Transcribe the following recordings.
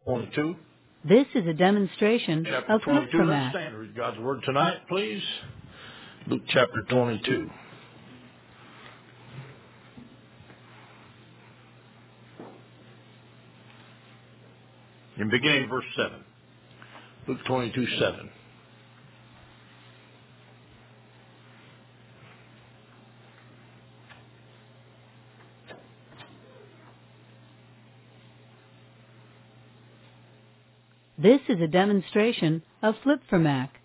22. This is a demonstration Chapter of 22. Flip-From-Act. Let's stand and read God's Word tonight, please. Luke chapter 22. In beginning verse 7. Luke 22:7. This is a demonstration of Flip-From-Act.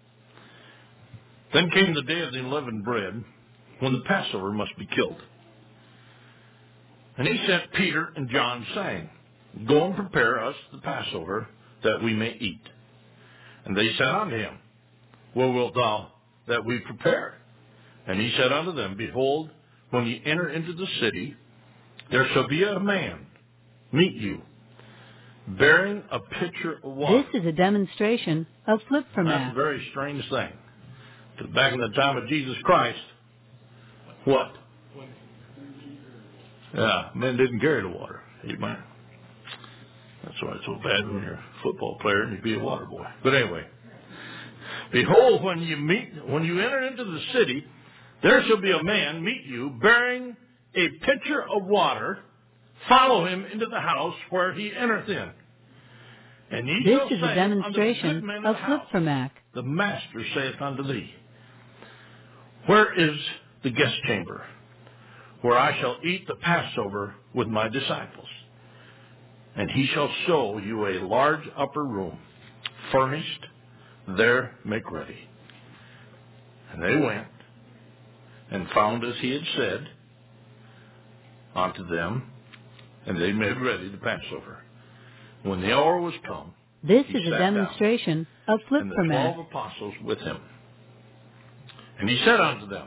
Then came the day of the unleavened bread, when the Passover must be killed. And he sent Peter and John, saying, Go and prepare us the Passover, that we may eat. And they said unto him, Where wilt thou that we prepare? And he said unto them, Behold, when ye enter into the city, there shall be a man meet you, bearing a pitcher of water. This is a demonstration of Flip-From-Act. That's a very strange thing. Because back in the time of Jesus Christ, what? Yeah, men didn't carry the water. Amen. That's why it's so bad when you're a football player and you be a water boy. But anyway, behold, when you enter into the city, there shall be a man meet you bearing a pitcher of water. Follow him into the house where he entereth in. And ye This shall is say a demonstration unto the good man of the house, Flip-From-Act. The master saith unto thee, Where is the guest chamber, where I shall eat the Passover with my disciples? And he shall show you a large upper room, furnished, there make ready. And they went, and found as he had said unto them, and they made ready the Passover. When the hour was come, This he is a sat demonstration of down, and the Flip-From-Act. 12 apostles with him. And he said unto them,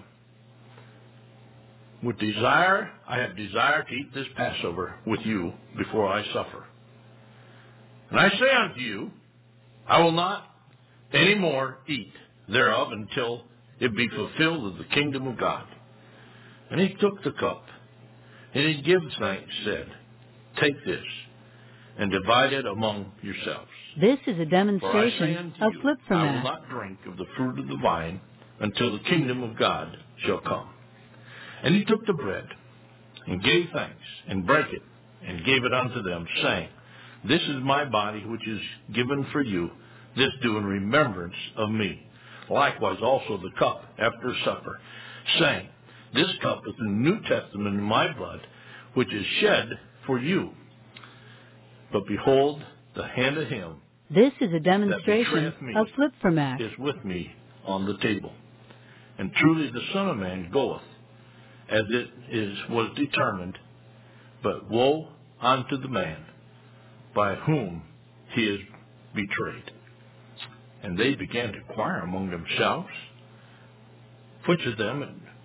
I have desired to eat this Passover with you before I suffer. And I say unto you, I will not any more eat thereof until it be fulfilled of the kingdom of God. And he took the cup, and he gave thanks, said, Take this, and divide it among yourselves. This is a For I say demonstration unto of you, I will Flip-From-Act. not drink of the fruit of the vine until the kingdom of God shall come. And he took the bread, and gave thanks, and brake it, and gave it unto them, saying, This is my body which is given for you. This do in remembrance of me. Likewise also the cup after supper, saying, This cup is the New Testament in my blood, which is shed for you. But behold, the hand of him This is a that demonstration betrayeth me of Flip-From-Act. is with me on the table. And truly the Son of Man goeth, as was determined, but woe unto the man by whom he is betrayed. And they began to inquire among themselves, which of them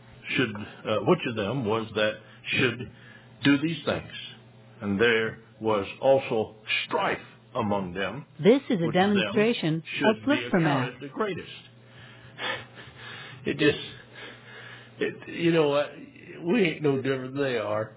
was that should do these things. And there was also strife among them. This is a which of them demonstration of should be Flip-From-Act. accounted the greatest. You know what? We ain't no different than they are.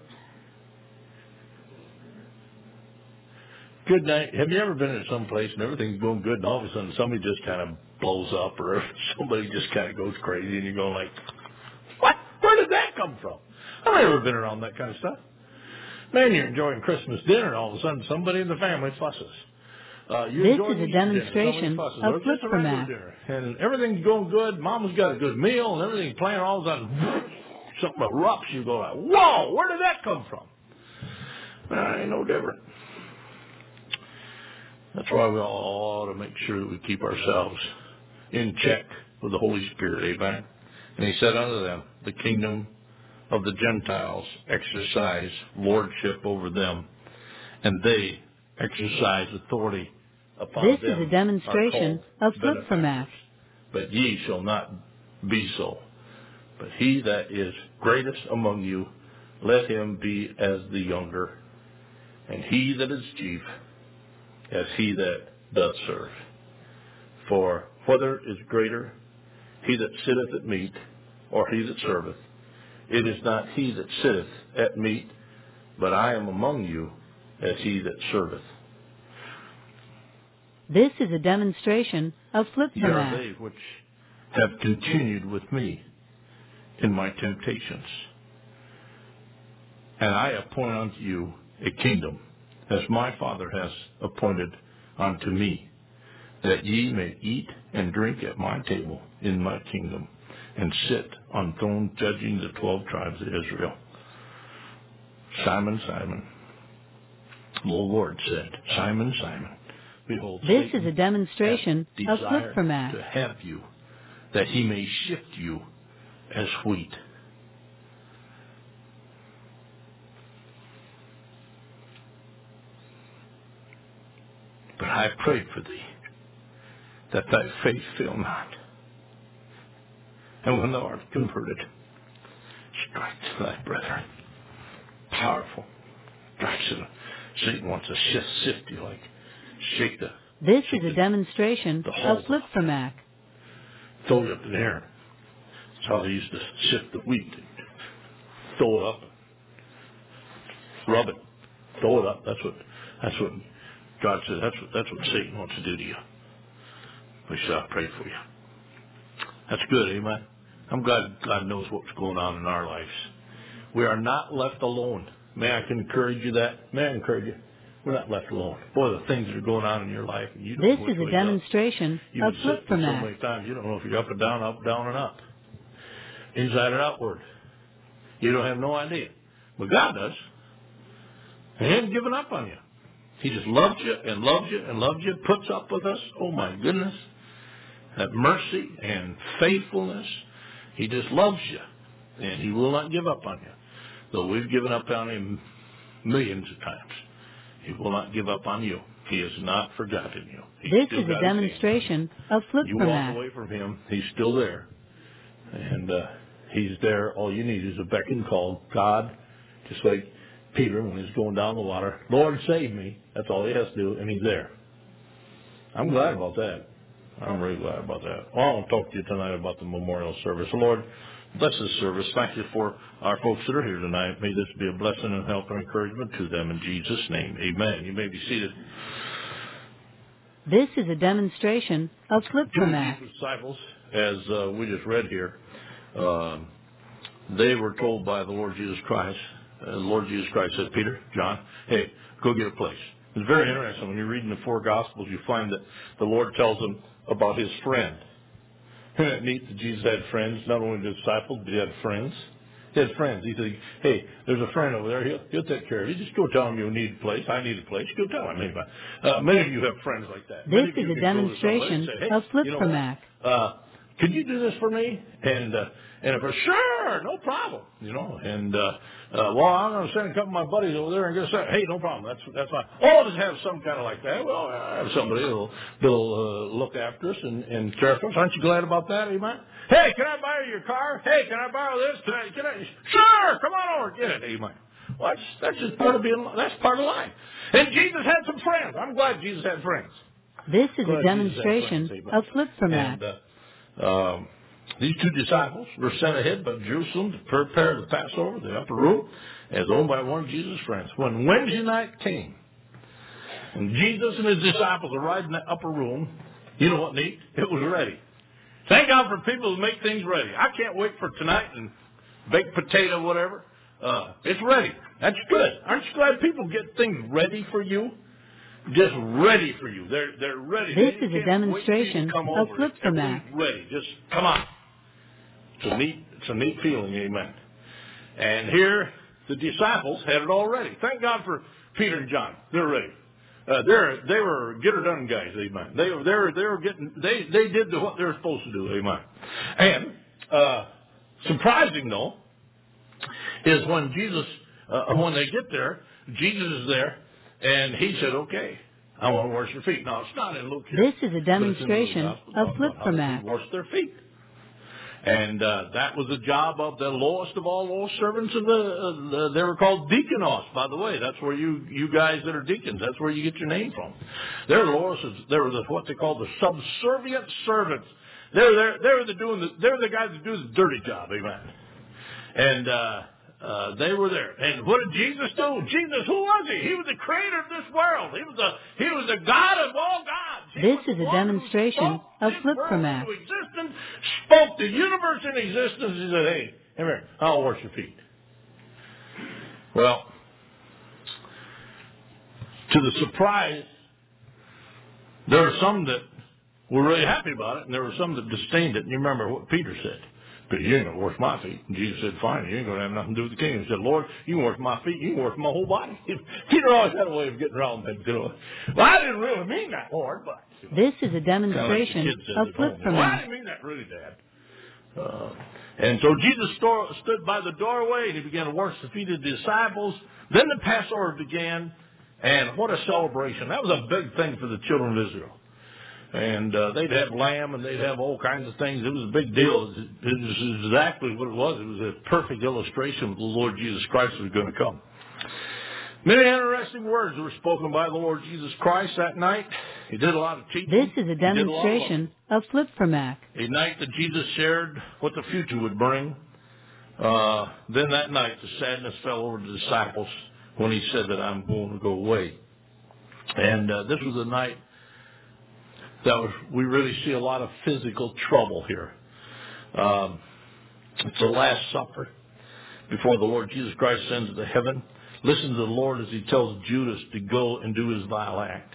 Good night. Have you ever been in some place and everything's going good and all of a sudden somebody just kind of blows up or somebody just kind of goes crazy and you're going like, what? Where did that come from? I've never been around that kind of stuff. Man, you're enjoying Christmas dinner and all of a sudden somebody in the family fusses. This is a demonstration of Flip-From-Act. And everything's going good. Mama's got a good meal and everything's playing. All of a sudden, something erupts. You go like, whoa, where did that come from? Ain't no different. That's why we all ought to make sure that we keep ourselves in check with the Holy Spirit. Amen. And he said unto them, The kingdom of the Gentiles exercise lordship over them, and they exercise authority upon This them. is a demonstration of Flip-From-Act. But ye shall not be so. But he that is greatest among you, let him be as the younger, and he that is chief, as he that doth serve. For whether is greater, he that sitteth at meat, or he that serveth? It is not he that sitteth at meat, but I am among you as he that serveth. This is a demonstration of Ye are flip-from-act. they which have continued with me in my temptations. And I appoint unto you a kingdom, as my Father has appointed unto me, that ye may eat and drink at my table in my kingdom, and sit on thrones judging the 12 tribes of Israel. Simon, Simon, the Lord said, Simon, Simon, behold, This Satan is a demonstration hath of desired flip-from-act. to have you, that he may shift you as wheat. But I prayed for thee, that thy faith fail not. And when thou art converted, strike thy brethren. Powerful. Satan wants to sift you, like shake the... This is a demonstration of flip-from-act. Throw it up in the air. That's how they used to sift the wheat. Throw it up. Rub it. Throw it up. That's what God said. That's what Satan wants to do to you. We shall pray for you. That's good, amen. I'm glad God knows what's going on in our lives. We are not left alone. May I encourage you that? May I encourage you? We're not left alone. Boy, the things that are going on in your life, and you don't This know which is a way demonstration You've of been sick for so flip-from-act. many times, you don't know if you're up and down and up. Inside and outward. You don't have no idea. But God does. And He hasn't given up on you. He just loves you and loves you and loves you, puts up with us. Oh my goodness. That mercy and faithfulness. He just loves you. And He will not give up on you. Though we've given up on Him millions of times. He will not give up on you. He has not forgotten you. This is a demonstration of You walk flip-from-act. away from Him, He's still there. And He's there. All you need is a beck and call. God, just like Peter when he's going down the water, Lord, save me. That's all he has to do, and He's there. I'm glad about that. I'm really glad about that. Well, I want to talk to you tonight about the memorial service. Lord, bless this service. Thank you for our folks that are here tonight. May this be a blessing and help and encouragement to them in Jesus' name. Amen. You may be seated. This is a demonstration of flip-from-act. Jesus' disciples, as we just read here, they were told by the Lord Jesus Christ. The Lord Jesus Christ said, Peter, John, hey, go get a place. It's very interesting. When you read in the four Gospels, you find that the Lord tells them about His friend. Isn't it neat that Jesus had friends? Not only the disciples, but He had friends. He had friends. He said, hey, there's a friend over there. He'll take care of you. Just go tell him you need a place. I need a place. Go tell him. Many of you have friends like that. This is a demonstration of flip-from-act. Can you do this for me? And if we're sure, no problem. Well, I'm going to send a couple of my buddies over there and get hey, no problem. That's fine. Oh, just have some kind of like that. Well, I have somebody that'll look after us and care for us. Aren't you glad about that? Amen. Hey, can I borrow your car? Hey, can I borrow this? Can I? Sure, come on over, get it. Amen. Well, that's just part of that's part of life. And Jesus had some friends. I'm glad Jesus had friends. This is a demonstration of flip-from-act. These two disciples were sent ahead by Jerusalem to prepare the Passover, the upper room, as owned by one of Jesus' friends. When Wednesday night came, and Jesus and His disciples arrived in the upper room, you know what neat? It was ready. Thank God for people who make things ready. I can't wait for tonight and baked potato, whatever. It's ready. That's good. Aren't you glad people get things ready for you? Just ready for you. They're ready. This is a demonstration of flip-from-act. Ready. Just come on. It's a neat feeling, amen. And here the disciples had it all ready. Thank God for Peter and John. They're ready. They were get her done guys, amen. They did what they were supposed to do, amen. And surprising though is when when they get there, Jesus is there. And He said, okay, I want to wash your feet. Now, it's not in Luke here. This is a demonstration of flip-from-act. Wash their feet. And that was the job of the lowest of all low servants of they were called deaconos, by the way. That's where you guys that are deacons, that's where you get your name from. They're what they call the subservient servants. They're the guys that do the dirty job, amen. And they were there. And what did Jesus do? Jesus, who was He? He was the creator of this world. He was the God of all gods. This is a demonstration of Flip-From-Mac. Into existence, spoke the universe in existence. He said, hey, come here, I'll wash your feet. Well, to the surprise, there were some that were really happy about it, and there were some that disdained it. And you remember what Peter said. But you ain't going to wash my feet. And Jesus said, fine, you ain't going to have nothing to do with the kingdom. He said, Lord, you can wash my feet, you can wash my whole body. Peter always had a way of getting around things. Well, I didn't really mean that, Lord, but... This is a demonstration of Flip-From-Mac. Well, I didn't mean that really, Dad. And so Jesus stood by the doorway, and he began to wash the feet of the disciples. Then the Passover began, and what a celebration. That was a big thing for the children of Israel. And they'd have lamb, and they'd have all kinds of things. It was a big deal. It was exactly what it was. It was a perfect illustration of the Lord Jesus Christ was going to come. Many interesting words were spoken by the Lord Jesus Christ that night. He did a lot of teaching. This is a demonstration of Flip-From-Mac. A night that Jesus shared what the future would bring. Then that night, the sadness fell over the disciples when he said that I'm going to go away. And this was a night that we really see a lot of physical trouble here. It's the Last Supper before the Lord Jesus Christ sends to heaven. Listen to the Lord as he tells Judas to go and do his vile act.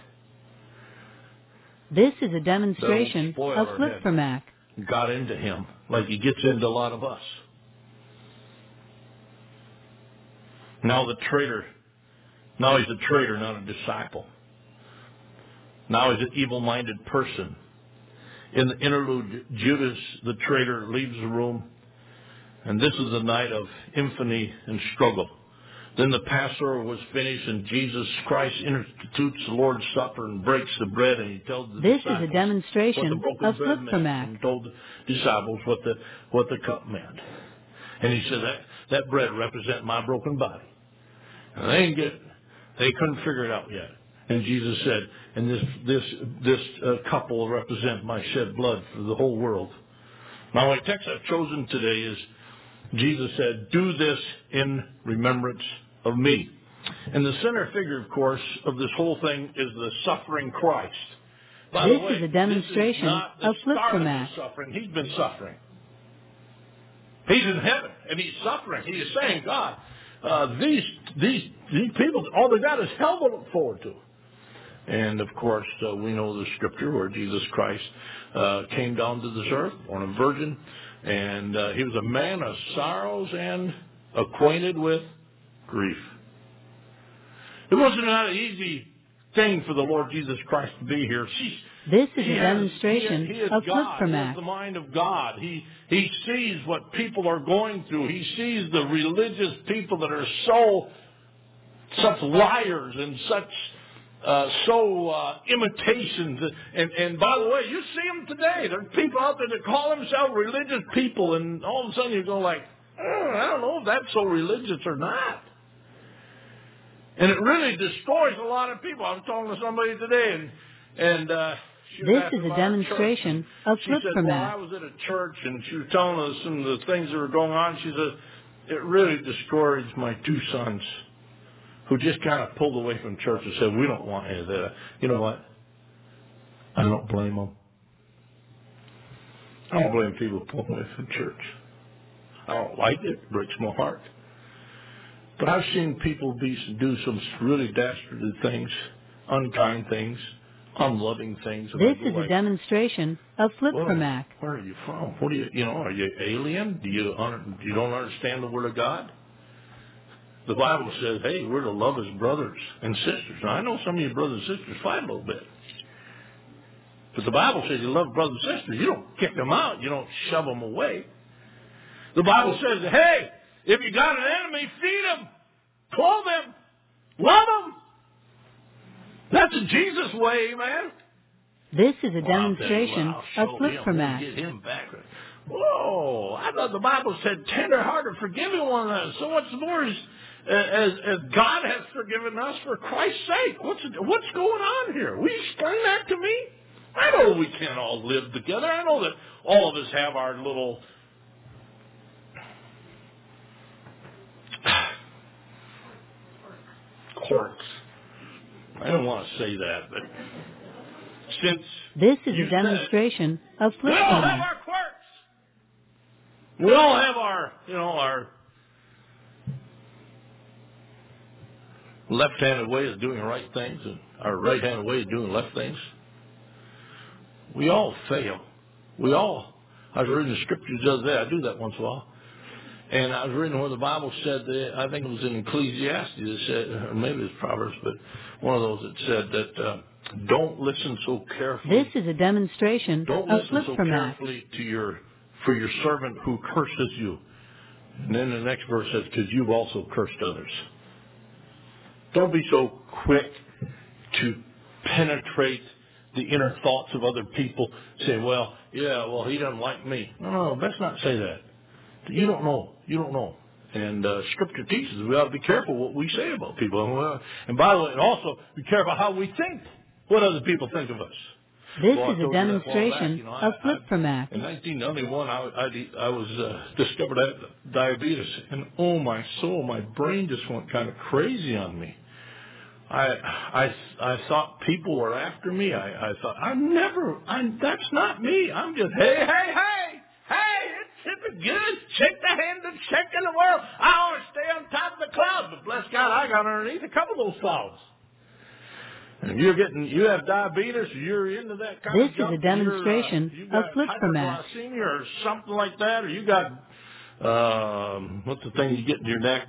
This is a demonstration of Flip-From-Mac. Got into him like he gets into a lot of us. Now he's a traitor, not a disciple. Now he's an evil-minded person. In the interlude, Judas, the traitor, leaves the room. And this is a night of infamy and struggle. Then the Passover was finished, and Jesus Christ institutes the Lord's Supper and breaks the bread, and he tells the disciples this is a demonstration of Flip-From-Mac. And told the disciples what the cup meant. And he said that bread represents my broken body. And they couldn't figure it out yet. And Jesus said, and this cup will represent my shed blood for the whole world. Now, the text I've chosen today is Jesus said, do this in remembrance of me. And the center figure, of course, of this whole thing is the suffering Christ. By the way, is a demonstration of Flip-From-Mac. Suffering. He's been suffering. He's in heaven, and he's suffering. He is saying, God, these people, all they got is hell to look forward to. And, of course, we know the scripture where Jesus Christ came down to this earth, born a virgin, and he was a man of sorrows and acquainted with grief. It wasn't an easy thing for the Lord Jesus Christ to be here. This is a demonstration of Flip-From-Mac. He has the mind of God. He sees what people are going through. He sees the religious people that are such liars and such imitations. And by the way, you see them today. There's people out there that call themselves religious people, and all of a sudden you go like, I don't know if that's so religious or not. And it really destroys a lot of people. I was talking to somebody today, and she was this is a demonstration of Flip-From-Mac. She said, well, I was at a church, and she was telling us some of the things that were going on. She said, it really discouraged my two sons, who just kind of pulled away from church and said, we don't want any of that. You know what? I don't blame them. I don't blame people pulling away from church. I don't like it. It breaks my heart. But I've seen people do some really dastardly things, unkind things, unloving things. This is a demonstration of Flip-From-Mac. Where are you from? What are you alien? Do you don't understand the Word of God? The Bible says, hey, we're to love as brothers and sisters. Now, I know some of your brothers and sisters fight a little bit. But the Bible says you love brothers and sisters. You don't kick them out. You don't shove them away. The Bible says, hey, if you got an enemy, feed them, clothe them, love them. That's a Jesus way, man. This is a demonstration of Flip-From-Mac. Get him back. Whoa! I thought the Bible said tender-hearted, forgiving one another. So much more as God has forgiven us for Christ's sake. What's going on here? Will you explain that to me? I know we can't all live together. I know that all of us have our little quirks. I don't want to say that, but Since This is you a demonstration of we flip all have format. our quirks. We all have our left-handed way of doing right things and our right-handed way of doing left things. We all fail. I was reading the scriptures the other day. I do that once in a while. And I was reading where the Bible said that, I think it was in Ecclesiastes, it said, or maybe it's Proverbs, but one of those that said that don't listen so carefully. This is a demonstration Don't of listen flip so format. carefully for your servant who curses you. And then the next verse says, because you've also cursed others. Don't be so quick to penetrate the inner thoughts of other people, saying, well, he doesn't like me. No, let's not say that. You don't know. And Scripture teaches we ought to be careful what we say about people. And by the way, and also be careful how we think, what other people think of us. This is a demonstration of flip format. In 1991, I was discovered I had diabetes, and oh my soul, my brain just went kind of crazy on me. I thought people were after me. I thought that's not me. I'm just hey, it's good. Check the hand and check in the world. I want to stay on top of the clouds, but bless God, I got underneath a couple of those clouds. And you have diabetes, you're into that kind of junk. This is a demonstration of flip format. Hyperglycemia or something like that, or you got what's the thing you get in your neck?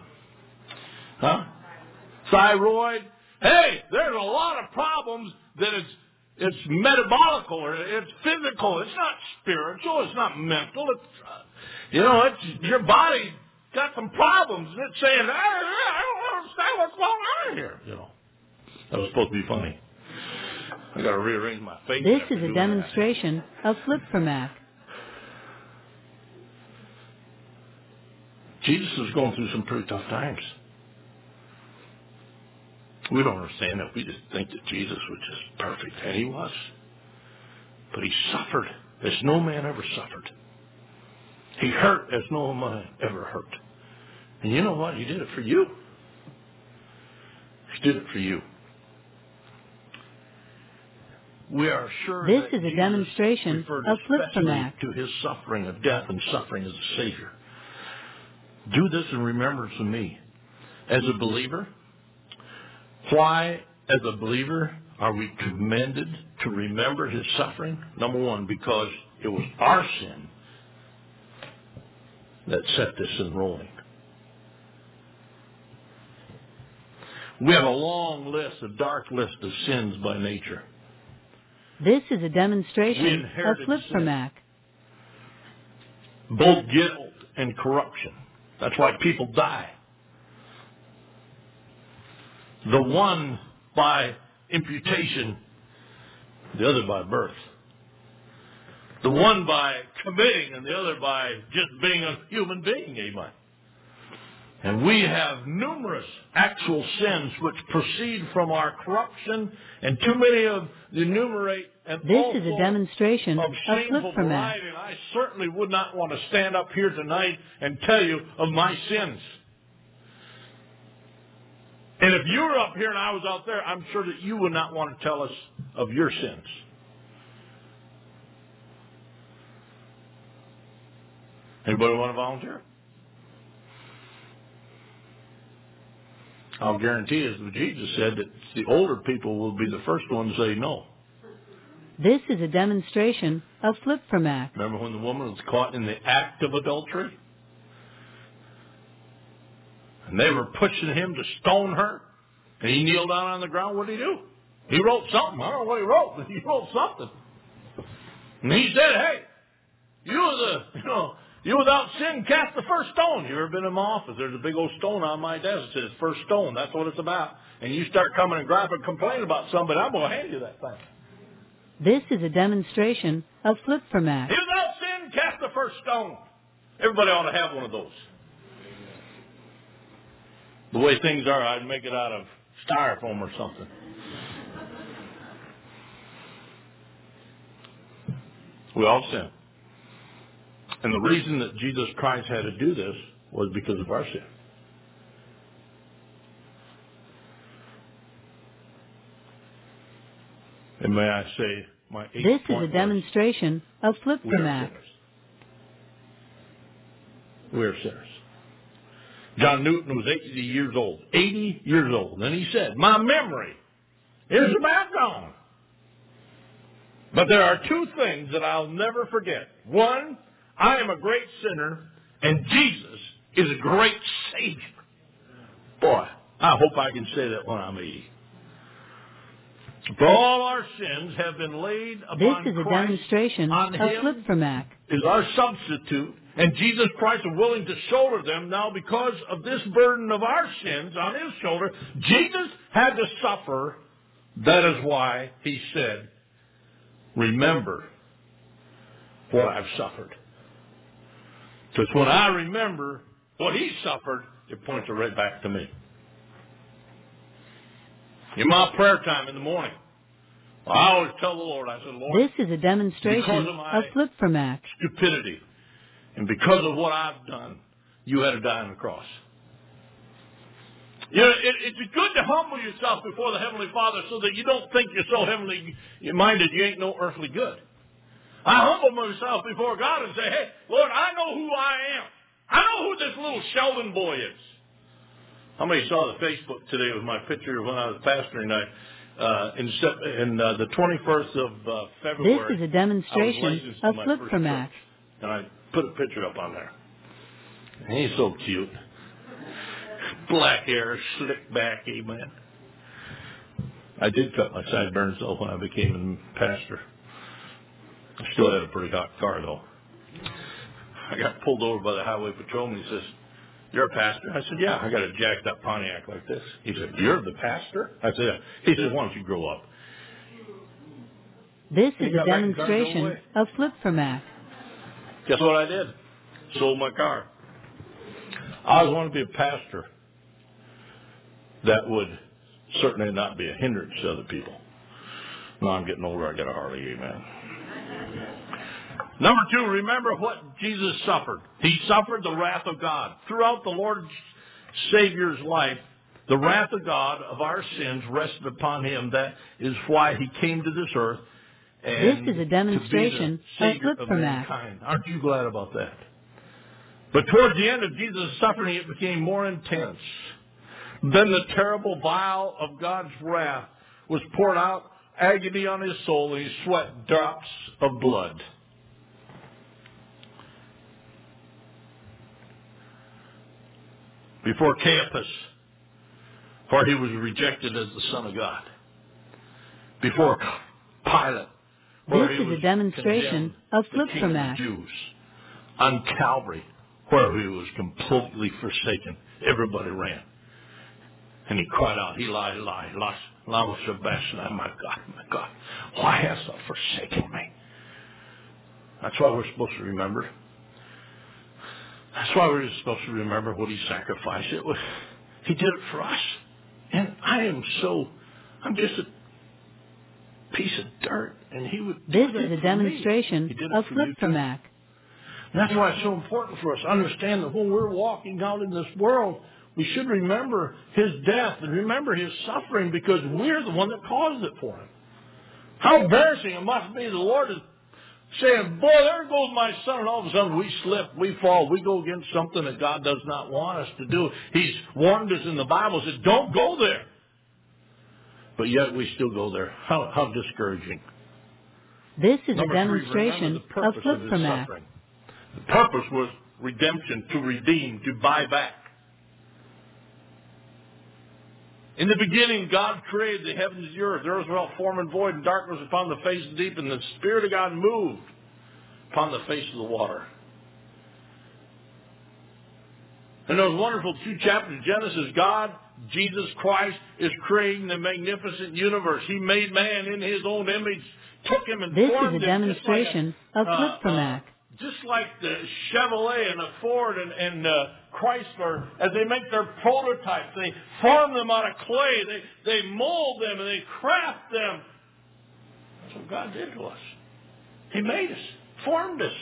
Thyroid. Hey, there's a lot of problems that it's metabolical or it's physical. It's not spiritual. It's not mental. It's your body got some problems, and it's saying, I don't understand what's going on here. That was supposed to be funny. I got to rearrange my face. This is a demonstration of flip format. Jesus was going through some pretty tough times. We don't understand that. We just think that Jesus was just perfect, and he was. But he suffered as no man ever suffered. He hurt as no man ever hurt. And you know what? He did it for you. He did it for you. We are sure this that is a Jesus demonstration referred of flip especially format. to his suffering of death and suffering as a Savior. Do this in remembrance of me. As a believer, why, as a believer, are we commanded to remember his suffering? Number one, because it was our sin that set this in rolling. We have a long list, a dark list of sins by nature. This is a demonstration of flip format. Both guilt and corruption. That's why people die. The one by imputation, the other by birth. The one by committing and the other by just being a human being, amen. And we have numerous actual sins which proceed from our corruption, and too many of the enumerate and this is a demonstration of shameful variety. And I certainly would not want to stand up here tonight and tell you of my sins. And if you were up here and I was out there, I'm sure that you would not want to tell us of your sins. Anybody want to volunteer? I'll guarantee you, as Jesus said, that the older people will be the first ones to say no. This is a demonstration of flip format. Remember when the woman was caught in the act of adultery? And they were pushing him to stone her. And he kneeled down on the ground. What did he do? He wrote something. I don't know what he wrote, but he wrote something. And he said, hey, you without sin cast the first stone. You ever been in my office? There's a big old stone on my desk that says first stone. That's what it's about. And you start coming and grabbing and complaining about somebody, I'm going to hand you that thing. This is a demonstration of flip format. You without sin cast the first stone. Everybody ought to have one of those. The way things are, I'd make it out of styrofoam or something. We all sin. And the reason that Jesus Christ had to do this was because of our sin. And may I say, my eighth This is point a demonstration of was, we are Flip-O-Mac. sinners. We are sinners. John Newton was 80 years old. 80 years old. And he said, my memory is about gone. But there are two things that I'll never forget. One, I am a great sinner, and Jesus is a great Savior. Boy, I hope I can say that when I'm 80. For all our sins have been laid upon Christ. This is a demonstration on of Him Flip-O-Mac. is our substitute, and Jesus Christ is willing to shoulder them. Now, because of this burden of our sins on His shoulder, Jesus had to suffer. That is why He said, remember what I've suffered. Because when I remember what He suffered, it points it right back to me. In my prayer time in the morning, I always tell the Lord, I said, Lord, This is a demonstration of Flip-O-Mac. stupidity, and because of what I've done, you had to die on the cross. You know, it's good to humble yourself before the Heavenly Father so that you don't think you're so heavenly minded you ain't no earthly good. I humble myself before God and say, hey, Lord, I know who I am. I know who this little Sheldon boy is. How many saw the Facebook today with my picture when I was pastoring? In the 21st of February, This is a demonstration of Flip-O-Mac. and I put a picture up on there. And he's so cute. Black hair, slick back, amen. I did cut my sideburns though when I became a pastor. I still had a pretty hot car though. I got pulled over by the highway patrolman. He says, you're a pastor? I said, yeah. I got a jacked up Pontiac like this. He said, you're the pastor? I said, yeah. He said, why don't you grow up? This is a demonstration of Flip-O-Mac. Guess what I did? Sold my car. I always wanted to be a pastor that would certainly not be a hindrance to other people. Now I'm getting older, I got a Harley, amen. Number two, remember what Jesus suffered. He suffered the wrath of God. Throughout the Lord Savior's life, the wrath of God of our sins rested upon Him. That is why He came to this earth. And this is a demonstration of Flip-O-Mac. Aren't you glad about that? But towards the end of Jesus' suffering, it became more intense. Then the terrible vial of God's wrath was poured out, agony on His soul, and He sweat drops of blood. Before Caiaphas, for He was rejected as the Son of God. Before Pilate, this is a demonstration of Flip-O-Mac. Jews. On Calvary, where He was completely forsaken, everybody ran. And He cried out, Eli, Eli, lama sabachthani, my God, why hast thou forsaken me? That's why we're supposed to remember. That's why we're supposed to remember what He sacrificed. He did it for us. And I'm just a piece of dirt. And He would do This that is a for demonstration me. of Flip-O-Mac. That's why it's so important for us to understand that when we're walking out in this world, we should remember His death and remember His suffering because we're the one that caused it for Him. How embarrassing it must be. The Lord is saying, boy, there goes my son, and all of a sudden we slip, we fall, we go against something that God does not want us to do. He's warned us in the Bible, said, don't go there. But yet we still go there. How discouraging. This is Number a demonstration of Flip-O-Mac. The purpose was redemption, to redeem, to buy back. In the beginning, God created the heavens and the earth. The earth was without form and void, and darkness upon the face of the deep, and the Spirit of God moved upon the face of the water. In those wonderful 2 chapters of Genesis, God, Jesus Christ, is creating the magnificent universe. He made man in His own image, took him and formed him. This is a demonstration of Flip-O-Mac. Just like the Chevrolet and the Ford and Chrysler, as they make their prototypes, they form them out of clay. They mold them and they craft them. That's what God did to us. He made us, formed us.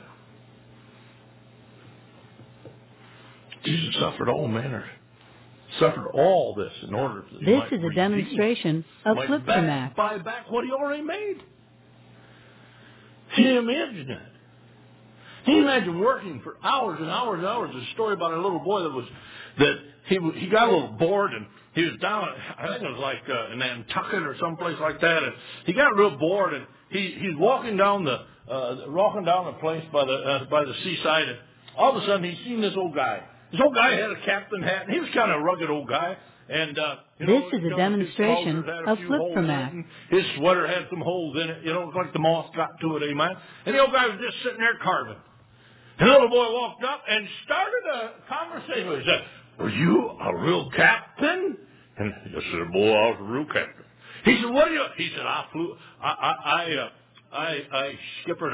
Jesus suffered all manner of suffered all this in order that he This might is a redeem, demonstration of might Flip-for-Mac. buy back what he already made. Can you imagine that? Can you imagine working for hours and hours and hours? There's a story about a little boy that he got a little bored, and he was down, I think it was like in Nantucket or someplace like that, and he got real bored, and he's walking down the place by the seaside, and all of a sudden he's seen this old guy. This old guy had a captain hat, and he was kind of a rugged old guy. And this is a demonstration of Flip-for-Mac. His sweater had some holes in it. It looked like the moth got to it, amen. And the old guy was just sitting there carving. And the little boy walked up and started a conversation with him. He said, "Were you a real captain?" And yes, sir, boy, I was a real captain. He said, "What are you?" He said, "I flew. I skippered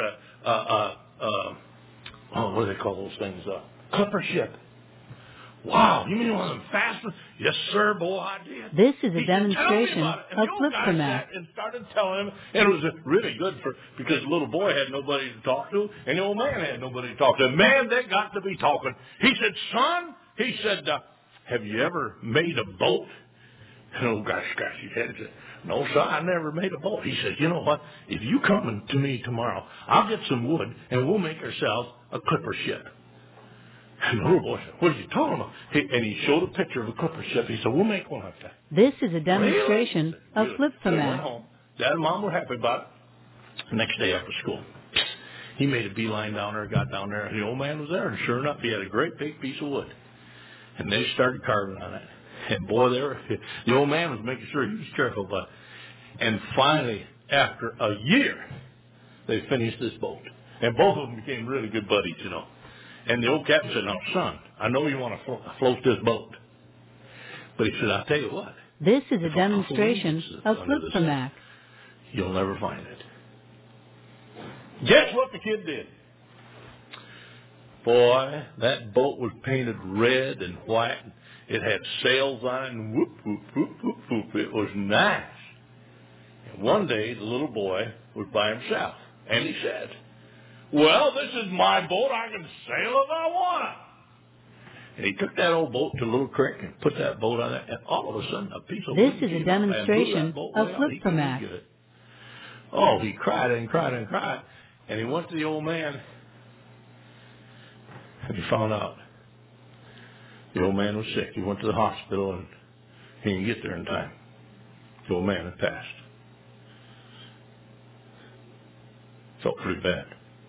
what do they call those things? Clipper ship." "Wow, you mean one of them fast ones?" "Yes, sir, boy, I did." This is a demonstration of Flip-for-Mac. And started telling him, and it was really good because the little boy had nobody to talk to, and the old man had nobody to talk to. Man, they got to be talking. He said, "Son," he said, "have you ever made a boat?" And the old guy scratched his head and said, "No, sir, I never made a boat." He said, "You know what? If you come to me tomorrow, I'll get some wood, and we'll make ourselves a clipper ship." And the little boy said, "What are you talking about?" And he showed a picture of a clipper ship. He said, "We'll make one like that." This is a demonstration of Flip-for-Mac. Dad and Mom were happy about it. The next day after school, he made a beeline down there, got down there, and the old man was there. And sure enough, he had a great big piece of wood. And they started carving on it. And boy, the old man was making sure he was careful about it. And finally, after a year, they finished this boat. And both of them became really good buddies, you know. And the old captain said, "Now, son, I know you want to float this boat." But he said, "I'll tell you what. This is a demonstration of Flip-for-Mac. You'll never find it." Guess what the kid did? Boy, that boat was painted red and white. It had sails on it, and whoop, whoop, whoop, whoop, whoop. It was nice. And one day, the little boy was by himself, and he said, "Well, this is my boat. I can sail if I want to." And he took that old boat to a little creek and put that boat on it, and all of a sudden, a piece of This wind is a came up and blew demonstration that boat of way out. Flip-for-Mac. He couldn't get it. Oh, he cried and cried and cried. And he went to the old man, and he found out the old man was sick. He went to the hospital, and he didn't get there in time. The old man had passed. Felt pretty bad.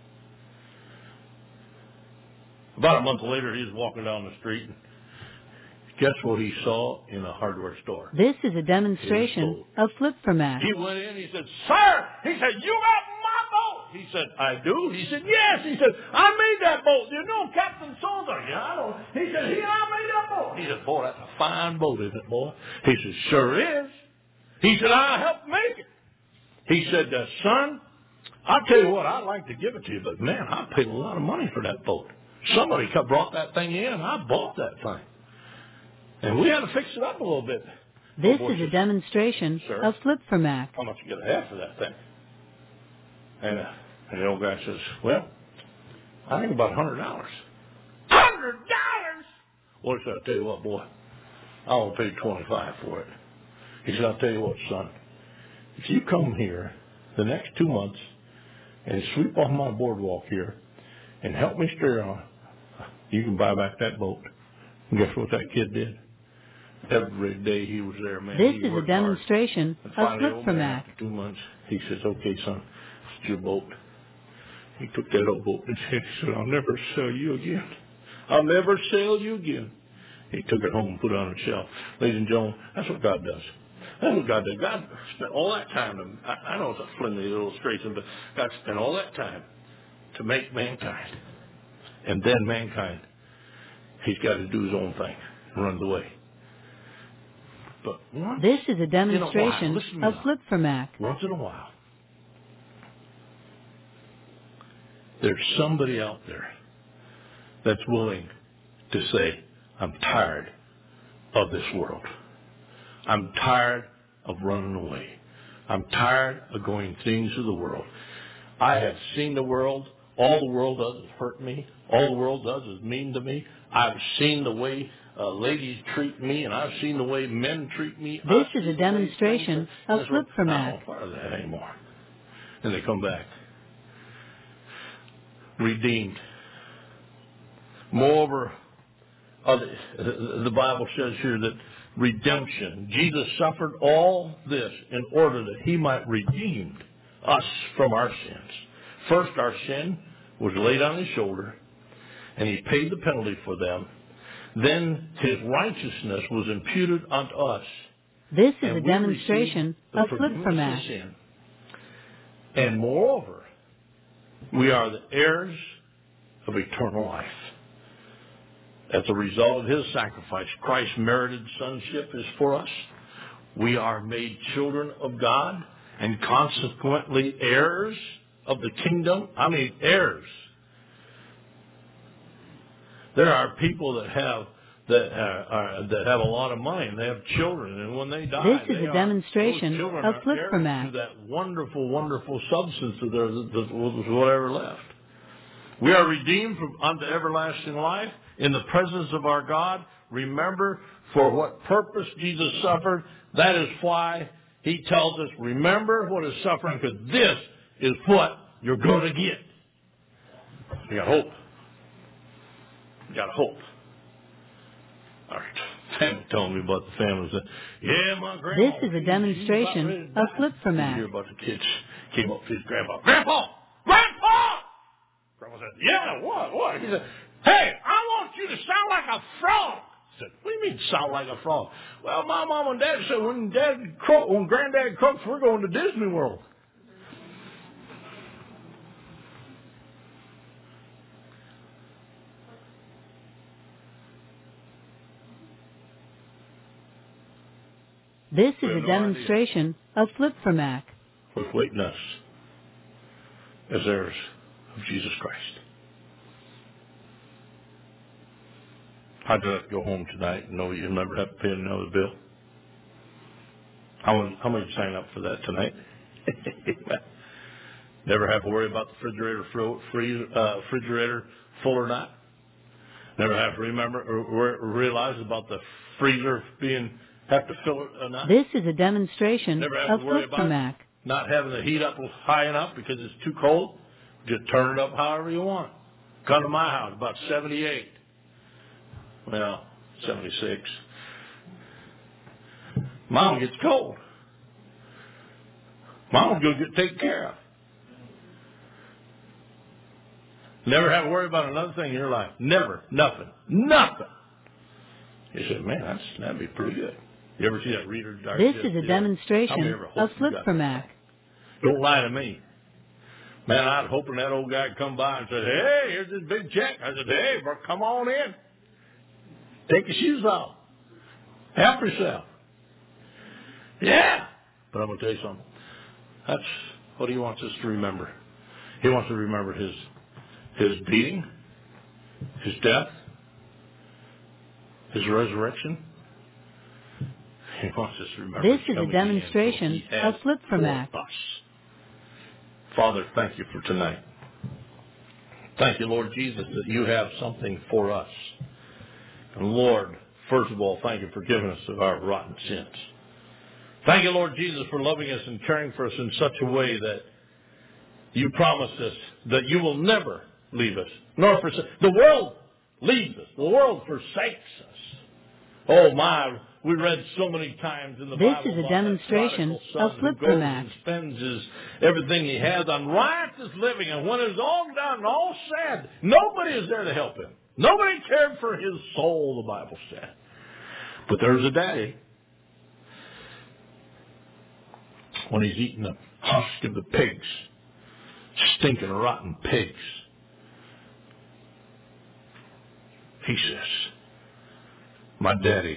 About a month later, he was walking down the street, and guess what he saw in a hardware store? This is a demonstration of Flip-for-Mac. He went in, he said, "Sir," he said, "you got my boat?" He said, "I do." He said, "Yes." He said, "I made that boat. You know Captain Solder." "Yeah, I know." He said, "I made that boat." He said, "Boy, that's a fine boat, isn't it, boy?" He said, "Sure is." He said, "I helped make it." He said, "Son, I'll tell you what, I'd like to give it to you, but man, I paid a lot of money for that boat. Somebody brought that thing in, and I bought that thing. And we had to fix it up a little bit." This is a demonstration of Flip-for-Mac. "How much you get a half for that thing?" And the old guy says, "Well, I think about $100. $100? Well, he said, "I'll tell you what, boy, I want to pay $25 for it." He said, "I'll tell you what, son, if you come here the next 2 months and sweep off my boardwalk here and help me steer on, you can buy back that boat." And guess what that kid did? Every day he was there, man. This is a demonstration of Flip-for-Mac. After 2 months, he says, "Okay, son, it's your boat." He took that old boat and he said, "I'll never sell you again. I'll never sell you again." He took it home and put it on a shelf. Ladies and gentlemen, that's what God does. That's what God did. God spent all that time. I know it's a flimsy illustration, but God spent all that time to make mankind. And then mankind, he's got to do his own thing and runs away. But this is a demonstration of Flip-for-Mac. Once in a while, there's somebody out there that's willing to say, "I'm tired of this world. I'm tired of running away. I'm tired of going things of the world. I have seen the world. All the world does is hurt me. All the world does is mean to me. I've seen the way ladies treat me, and I've seen the way men treat me. This is a demonstration of Flip for I Mac. don't want part of that anymore. And they come back. Redeemed. Moreover, the Bible says here that redemption. Jesus suffered all this in order that he might redeem us from our sins. First, our sin was laid on his shoulder, and he paid the penalty for them. Then his righteousness was imputed unto us. This is a demonstration of Flip for Mac. Sin. And moreover, we are the heirs of eternal life. As a result of his sacrifice, Christ's merited sonship is for us. We are made children of God and consequently heirs of the kingdom. I mean, heirs. There are people that have a lot of money and they have children, and when they die, this is a demonstration of Flip for Mac. To that wonderful, wonderful substance of theirs that was whatever left. We are redeemed unto everlasting life in the presence of our God. Remember for what purpose Jesus suffered. That is why he tells us, remember what is suffering, because this is what you're going to get. You got hope. You got hope. All right. Family told me about the family. Said, yeah, my grandma. This is a demonstration of Flip for Mac. You hear about the kids came up to his grandpa. Grandpa! Grandpa! Grandpa said, yeah, what? He said, hey, I want you to sound like a frog. I said, what do you mean sound like a frog? Well, my mom and dad said when Granddad croaks, we're going to Disney World. This is a demonstration of Flip for Mac. With witness as heirs of Jesus Christ. I'd rather go home tonight and know you'll never have to pay another bill. How many sign up for that tonight? Never have to worry about the refrigerator full or not. Never have to remember or realize about the freezer have to fill it or not. This is a demonstration of Flip for Mac. Not having the heat up high enough because it's too cold. Just turn it up however you want. Come to my house, about 78. Well, 76. Mom gets cold. Mom will go get taken care of. Never have to worry about another thing in your life. Never. Nothing. You say, man, that'd be pretty good. You ever see that Reader Digest? This is a demonstration of Flip for Mac. Don't lie to me. Man, I was hoping that old guy would come by and say, hey, here's this big check. I said, hey, bro, come on in. Take your shoes off. Help yourself. Yeah. But I'm going to tell you something. That's what he wants us to remember. He wants to remember his beating, his death, his resurrection. He wants us to remember. This is a demonstration of Flip for Mac. Father, thank you for tonight. Thank you, Lord Jesus, that you have something for us. And Lord, first of all, thank you for giving us of our rotten sins. Thank you, Lord Jesus, for loving us and caring for us in such a way that you promised us that you will never leave us, nor forsake. The world leaves us. The world forsakes us. Oh my, we read so many times in the Bible. This is a demonstration of Flip for Mac. Spends everything he has on riotous living, and when it's all done and all said, nobody is there to help him. Nobody cared for his soul, the Bible said. But there's a day when he's eating the husk of the pigs, stinking rotten pigs. He says, my daddy.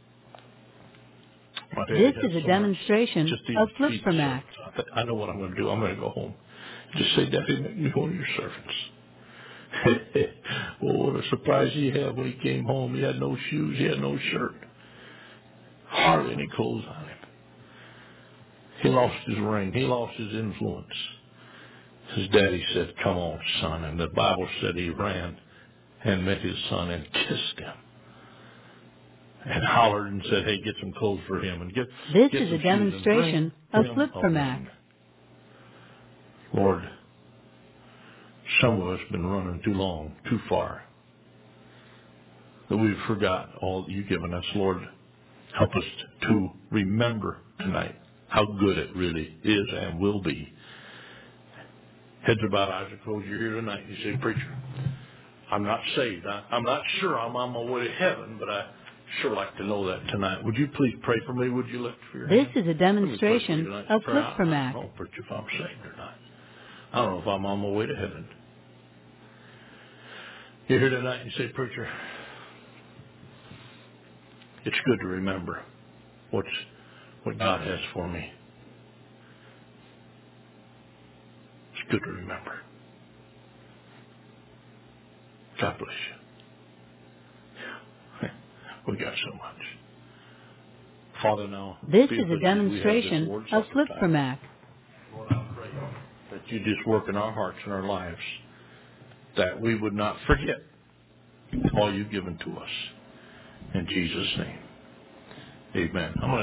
This is a demonstration of Flip for Mac. I know what I'm going to do. I'm going to go home. Just say, Daddy, make me one of your servants. Well, what a surprise he had when he came home. He had no shoes. He had no shirt. Hardly any clothes on him. He lost his ring. He lost his influence. His daddy said, come on, son. And the Bible said he ran and met his son and kissed him. and hollered and said, hey, get some clothes for him. And This get is some a shoes demonstration and of bring him a Flip-for-Mac. ring. Lord, some of us have been running too long, too far, that we've forgot all that you've given us. Lord, help us to remember tonight how good it really is and will be. Heads are bowed, eyes are closed. You're here tonight. You say, preacher, I'm not saved. I'm not sure I'm on my way to heaven, but I sure like to know that tonight. Would you please pray for me? Would you lift for your This hand? is a demonstration of Pray. I Flip-for-Mac. don't know, preacher, if I'm saved or not. I don't know if I'm on my way to heaven. You're here tonight and you say, preacher, it's good to remember what God has for me. It's good to remember. God bless you. We got so much. Father, now, This is a demonstration of Flip-for-Mac. Lord, I pray that you just work in our hearts and our lives, that we would not forget all you've given to us. In Jesus' name, amen. I'm going to